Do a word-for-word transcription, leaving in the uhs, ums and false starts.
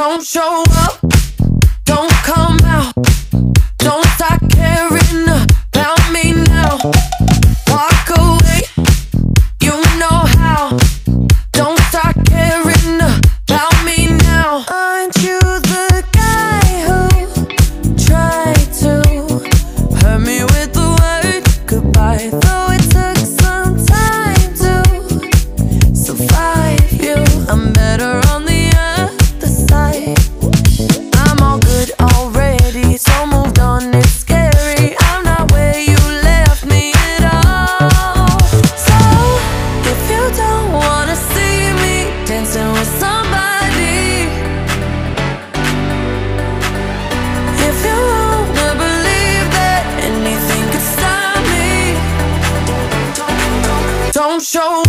Don't show up, don't come out, don't start caring about me now. Walk away, you know how. Don't start caring about me now. Aren't you the guy who tried to hurt me with the word goodbye? Though it took some time to survive you, I'm better on the other side. I'm all good already, so moved on, it's scary. I'm not where you left me at all. So if you don't wanna see me dancing with somebody, if you wanna believe that anything could stop me, don't show